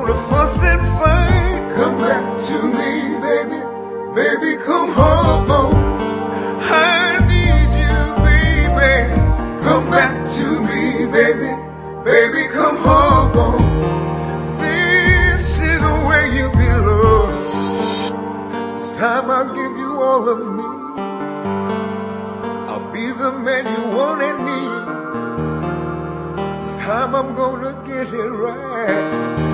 wanna fuss and fight. Come back to me, baby. Baby, come home. I need you, baby. Come back to me, baby. Baby, come home. This is where you belong. This time I'll give you all of me. I'll be the man you want and need. This time I'm gonna get it right.